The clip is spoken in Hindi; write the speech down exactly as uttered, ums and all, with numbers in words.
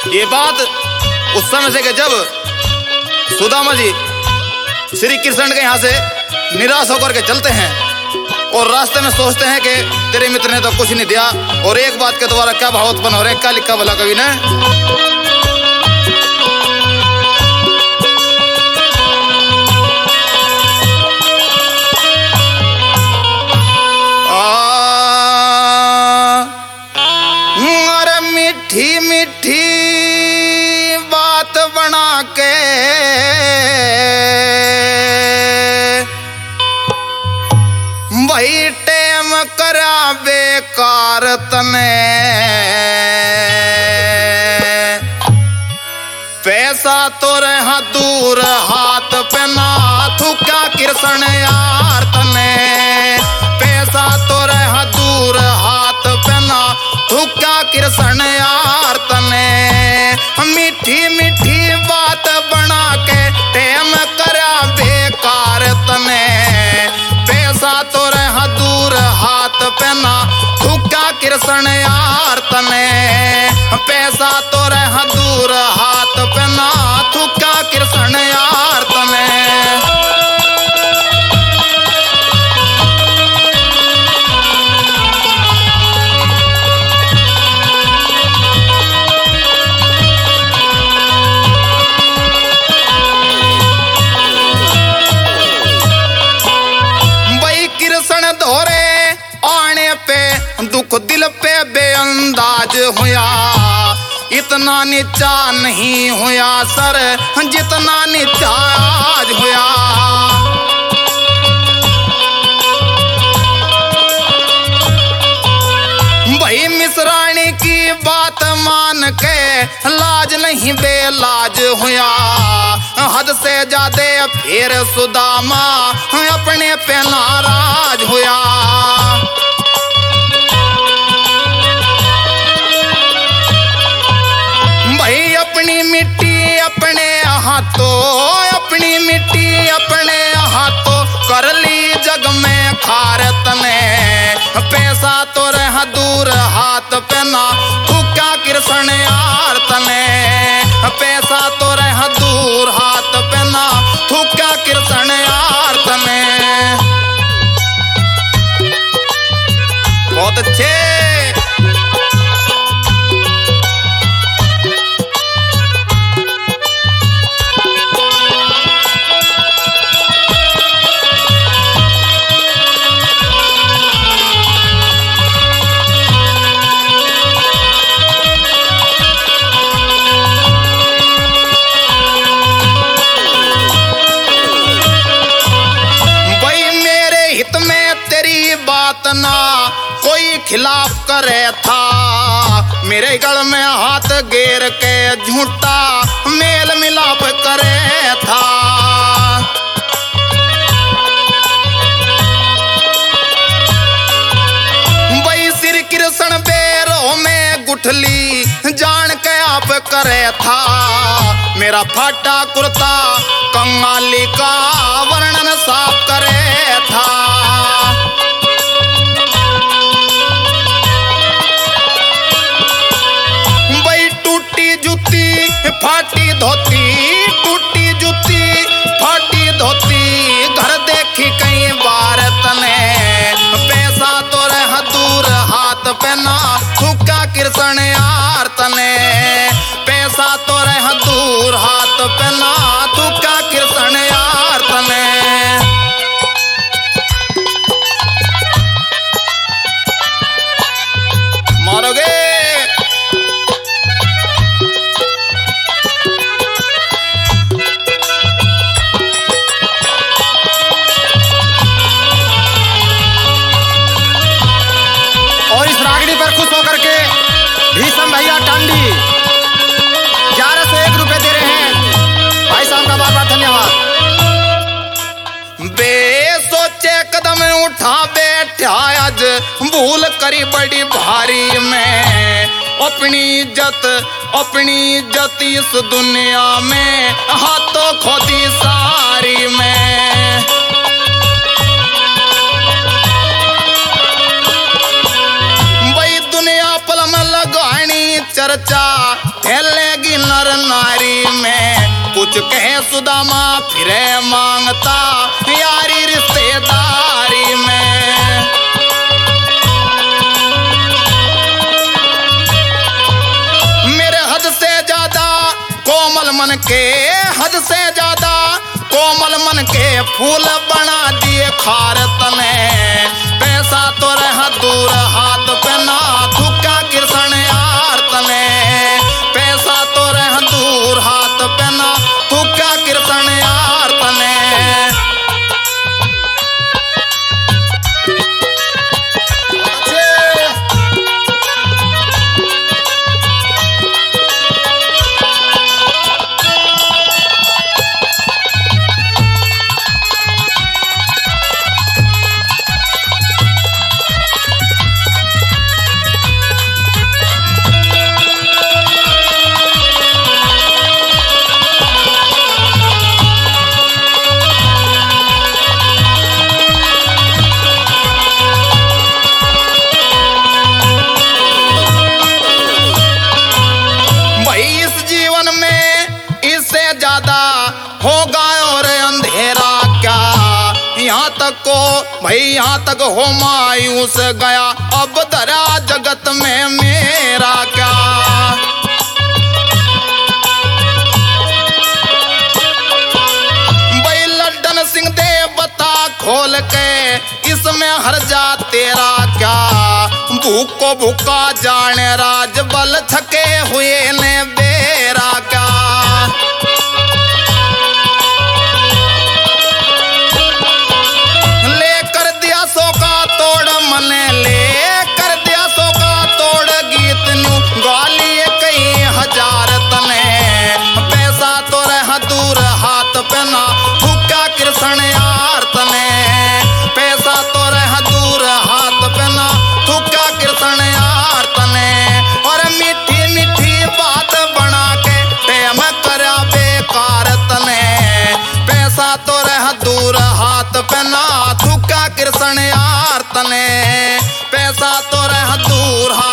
ये बात उस समय से कि जब सुदामा जी श्री कृष्ण के यहाँ से निराश होकर के चलते हैं और रास्ते में सोचते हैं कि तेरे मित्र ने तो कुछ नहीं दिया, और एक बात के द्वारा क्या भाव उत्पन्न हो रहे हैं, क्या लिखा भला कवि ने? अरे मीठी मीठी बात बना के भाई टेम करा बेकार तने, पैसा तो रहा दूर हाथ पे ना थू क्या कृष्ण यार तने, पैसा तो रहा दूर हाथ पे ना थू क्या कृष्ण यार तने, मीठी मीठी बात बना के टेम करा बेकार तने, पैसा तो रहा दूर हाथ पे ना थू क्या कृष्ण यार तने, पैसा तो रहा दूर हाथ पे ना थू क्या कृष्ण यार तने। दुख दिल पे बेअंदाज हुआ, इतना नीचा नहीं हुआ सर जितना नीचा आज हुआ, भाई मिश्राणी की बात मान के लाज नहीं बेलाज हुआ, हद से ज्यादा फिर सुदामा अपने पे नाराज हुआ, अपनी मिट्टी अपने हाथों अपनी मिट्टी अपने हाथों कर ली जग में खार तने, पैसा तो रहा दूर हाथ पे ना तू क्या कृष्ण यार तने, पैसा तो रहा दूर हाथ पे ना तू क्या कृष्ण यार तने। बहुत अच्छे। ना कोई खिलाफ करे था, मेरे गल में हाथ गेर के झूठा मेल मिलाप करे था, भाई श्री कृष्ण बेरों में गुठली जान के आप करे था, मेरा फाटा कुर्ता कंगाली का वर्णन साफ करे था, फाटी धोती टूटी जूती फाटी धोती घर देखी कई बार तने, पैसा तो रहा दूर हाथ पे ना थूका कृष्ण यार तने, पैसा तो रहा दूर हाथ पे ना थूका कृष्ण यार तने। मारोगे भीषम भैया टांडी ग्यारह सौ एक रुपए दे रहे हैं, भाई साहब का बार बार धन्यवाद। बे सोचे कदम उठा बैठा आज भूल करी बड़ी भारी में, अपनी इज्जत अपनी इज्जत इस दुनिया में हाथों खोदी सारी में, चर्चा खेलेगी नर नारी में कुछ कहे सुदामा फिरे मांगता यारी रिश्तेदारी में। मेरे हद से ज्यादा कोमल मन के हद से ज्यादा कोमल मन के फूल बना दिए खार तने। पैसा तो रहा दूर हाथ पे ना थुका कृष्ण यार तने। पैसा तो रहा दूर हाथ पे ना थुका कृष्ण यार तने। होगा और अंधेरा क्या यहाँ तक को भाई यहाँ तक हो मायूस गया अब धरा जगत में मेरा क्या। भाई लड्डन सिंह दे बता खोल के इसमें हर जा तेरा क्या। भूख को भूखा जाने राज बल थके हुए ने बेरा क्या। मने ले कर दिया सो का तोड़ गीत नू गालिए कई हजार तने। पैसा तो रहा दूर हाथ पे ना थुका कृष्ण यार तने। पैसा तो रहा दूर हाथ पे ना थुका कृष्ण यार तने। और मीठी मीठी बात बना के टेम करा बेकार तने। पैसा तो रहा दूर हाथ पे ना थुका कृष्ण यार तने। पैसा तो रहा दूर